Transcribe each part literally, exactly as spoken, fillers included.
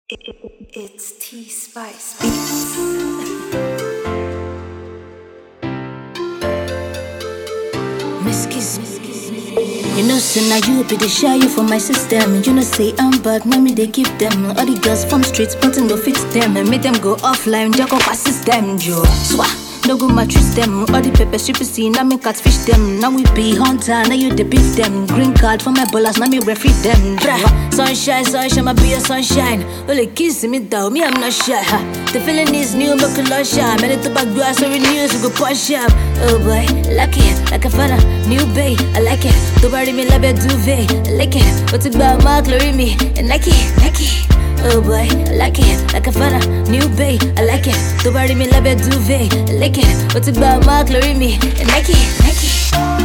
It, it, it's T-Spice Beats. Miss Kiss. You know, say now you be the shy you for my system. You know, say I'm bad, mommy they give them. All the girls from streets, nothing no fit them. And make them go offline, jack up a system, Joe. Swah. No go mattress them, all the pepper strip see, now me catfish them. Now we be hunter, now you the beef them. Green card for my ballers, now me referee them. Bra. Sunshine, sunshine, my be a sunshine. Only kissing me down, me I'm not shy. Ha. The feeling is new, make a lot shine. Many to back grass, so renews, we go push up. Oh boy, like it, like a fella, new bay, I like it. The body me love it duvet, I like it. But to buy my glory me, and like it, like it. Oh boy, I like it, like a fella, new bay, I like it. The body me love it duvet, I like it. But to buy my glory me, and like it, like it.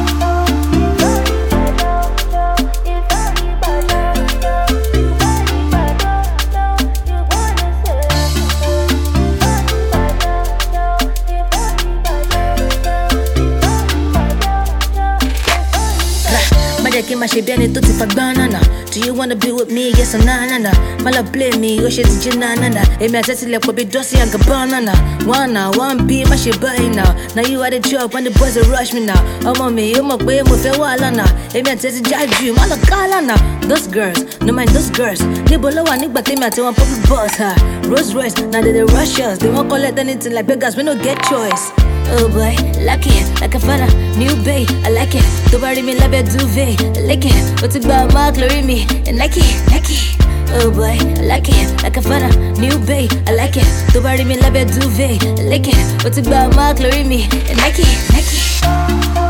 Madaki ma shape yani tuti fa banana. Do you wanna be with me? Yes or nah nah nah. Mala play me, oh shit did you nah nah nah. Emi atati le kobi dosi and banana. Wanna one be my shape buy now. Now you at the job when the boys will rush me now. I'm on me, I'm up way mo fe wala na. Emi atati jaju, mala kala na. Those girls, no mind those girls. Ni bolo wa ni gbate me ati one public boss ha. Rolls Royce, now they the rush us. They won't collect anything like beggars, we no get choice. Oh boy, like it, like a fella, new bay, I like it. The body me love it duvet, I like it. But to buy my glory me, and like it, like it. Oh boy, I like it, like a fella, new bay, I like it. The body me love it duvet, I like it. But to buy my glory me, and like it, like it.